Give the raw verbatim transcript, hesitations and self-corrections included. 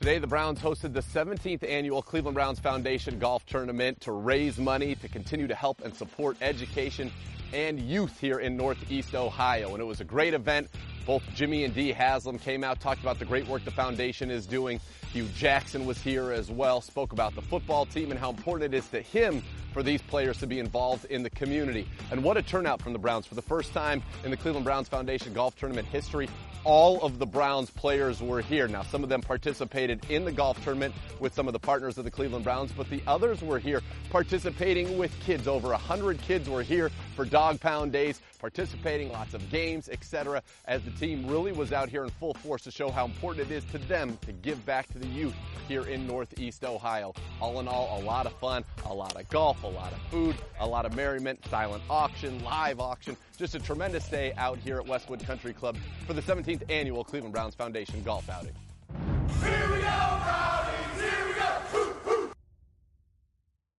Today, the Browns hosted the seventeenth annual Cleveland Browns Foundation Golf Tournament to raise money to continue to help and support education and youth here in Northeast Ohio. And it was a great event. Both Jimmy and Dee Haslam came out, talked about the great work the foundation is doing. Hugh Jackson was here as well, spoke about the football team and how important it is to him for these players to be involved in the community. And what a turnout from the Browns. For the first time in the Cleveland Browns Foundation Golf Tournament history, all of the Browns players were here. Now, some of them participated in the golf tournament with some of the partners of the Cleveland Browns, but the others were here participating with kids. Over one hundred kids were here for Dog Pound Days, participating, lots of games, et cetera, as the team really was out here in full force to show how important it is to them to give back to the youth here in Northeast Ohio. All in all, a lot of fun, a lot of golf, a lot of food, a lot of merriment, silent auction, live auction. Just a tremendous day out here at Westwood Country Club for the seventeenth annual Cleveland Browns Foundation Golf Outing. Here we go, Browns!